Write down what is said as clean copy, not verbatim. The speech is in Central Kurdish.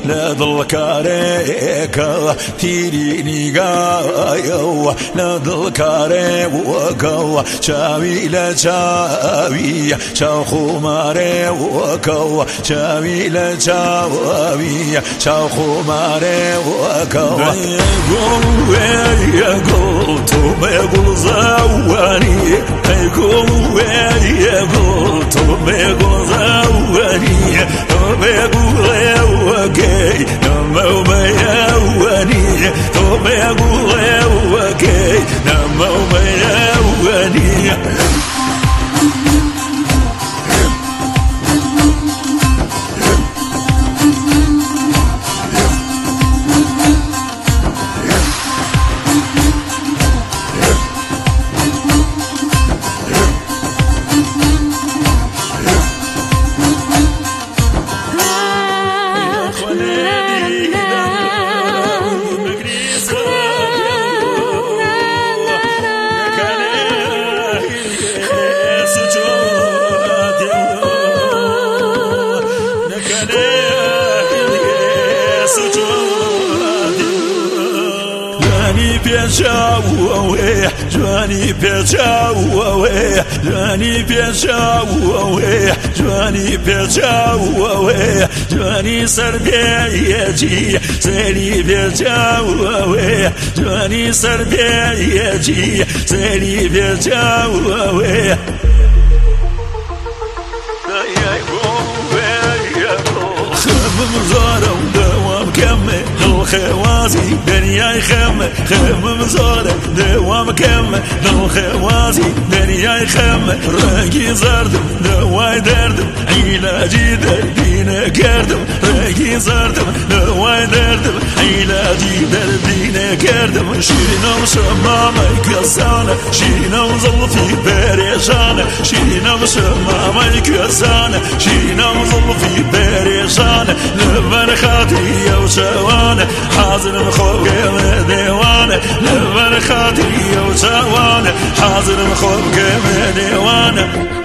لدل كاريك تيريني قايو لدل كاريوكو شاوي لشاوي شاوخو ماريوكو شاوي لشاوي شاوخو ماريوكو يقول توم يقول زواني يقول يقول توم يقول زواني توم يقول يوكي نمو ما يواني توم يقول يوكي نمو ما يواني جواني بيجاوي جواني بيجاوي جواني بيجاوي جواني سربيجي سري بيجاوي جواني سربيجي سري بيجاوي خمم زارو دوام كمل الخوازي دنيا يخم خمم زارو دوام كمل الخوازي دنيا يخم راقي زردم دواي دردم علاجي دربينا كردم راقي زردم دواي دردم علاجي دربينا كردم شينا وشمامة كسانة شينا وظلفي بريشانة شينا وشمامة كسانة شينا وظلفي بريشانة لبن خاطري وشوانة حاضر خوف كم ديوانة لبن خاطري وشوانة حاضر خوف كم ديوانة